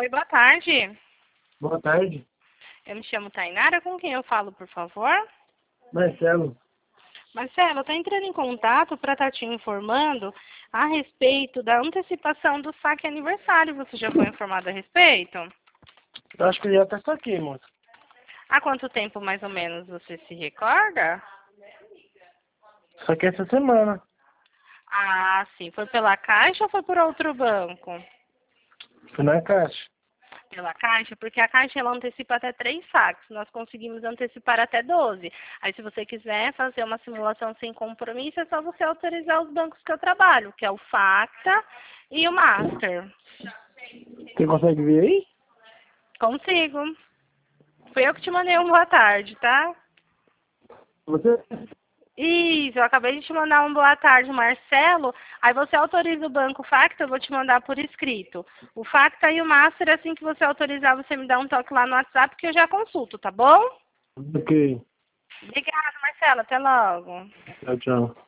Oi, boa tarde. Boa tarde. Eu me chamo Tainara, com quem eu falo, por favor? Marcelo. Marcelo, eu tô entrando em contato para estar te informando a respeito da antecipação do saque aniversário. Você já foi informado a respeito? Eu acho que eu já até saquei, moça. Há quanto tempo, mais ou menos, você se recorda? Saquei essa semana. Ah, sim. Foi pela Caixa ou foi por outro banco? Fui na caixa. Pela Caixa, porque a Caixa ela antecipa até 3 saques. Nós conseguimos antecipar até 12. Aí, se você quiser fazer uma simulação sem compromisso, é só você autorizar os bancos que eu trabalho, que é o Facta e o Master. Você consegue ver aí? Consigo. Fui eu que te mandei um boa tarde, tá? Você? Isso, eu acabei de te mandar um boa tarde, Marcelo. Aí você autoriza o banco Facta, eu vou te mandar por escrito. O Facta e o Master, assim que você autorizar, você me dá um toque lá no WhatsApp que eu já consulto, tá bom? Ok. Obrigada, Marcelo. Até logo. Tchau, tchau.